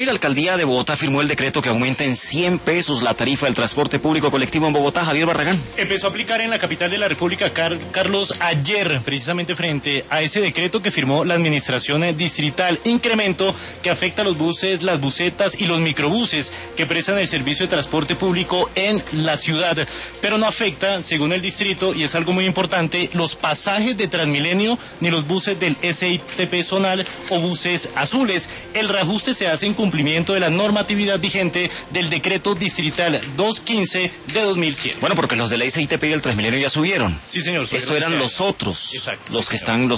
La alcaldía de Bogotá firmó el decreto que aumenta en 100 pesos la tarifa del transporte público colectivo en Bogotá. Javier Barragán. Empezó a aplicar en la capital de la República, Carlos, ayer, precisamente frente a ese decreto que firmó la administración distrital. Incremento que afecta a los buses, las busetas y los microbuses que prestan el servicio de transporte público en la ciudad. Pero no afecta, según el distrito, y es algo muy importante, los pasajes de Transmilenio ni los buses del SITP zonal o buses azules. El reajuste se hace en cumplimiento de la normatividad vigente del decreto distrital 215 de 2007. Bueno, porque los del SITP y el Transmilenio ya subieron. Sí, señor. Esto eran los otros. Exacto. Los sí, que señor.